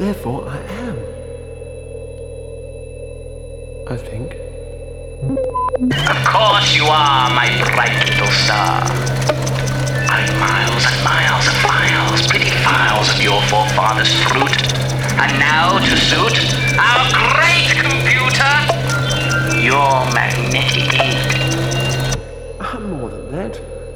Therefore I am. I think. Of course you are, my bright little star. I've miles and miles of files, pretty files of your forefathers' fruit. And now, to suit our great computer, your magnetic ink. I'm more than that.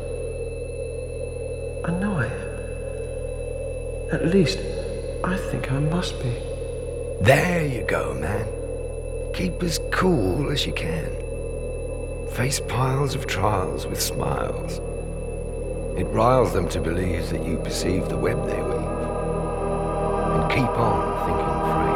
I know I am. At least, I think I must be. There you go, man. Keep as cool as you can. Face piles of trials with smiles. It riles them to believe that you perceive the web they weave. And keep on thinking free.